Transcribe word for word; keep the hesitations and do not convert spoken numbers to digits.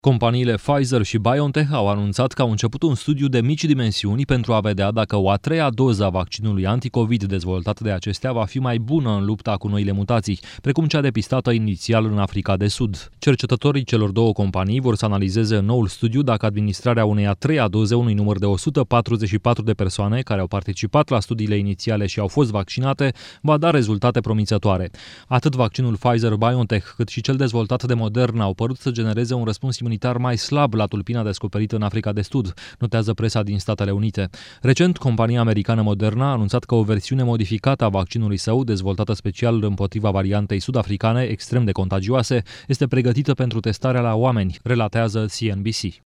Companiile Pfizer și BioNTech au anunțat că au început un studiu de mici dimensiuni pentru a vedea dacă o a treia doză a vaccinului anticovid dezvoltat de acestea va fi mai bună în lupta cu noile mutații, precum cea depistată inițial în Africa de Sud. Cercetătorii celor două companii vor să analizeze în noul studiu dacă administrarea unei a treia doze unui număr de o sută patruzeci și patru de persoane care au participat la studiile inițiale și au fost vaccinate va da rezultate promițătoare. Atât vaccinul Pfizer-BioNTech cât și cel dezvoltat de Moderna au părut să genereze un răspuns imunitar mai slab la tulpina descoperită în Africa de Sud, notează presa din Statele Unite. Recent, compania americană Moderna a anunțat că o versiune modificată a vaccinului său, dezvoltată special împotriva variantei sud-africane extrem de contagioase, este pregătită pentru testarea la oameni, relatează C N B C.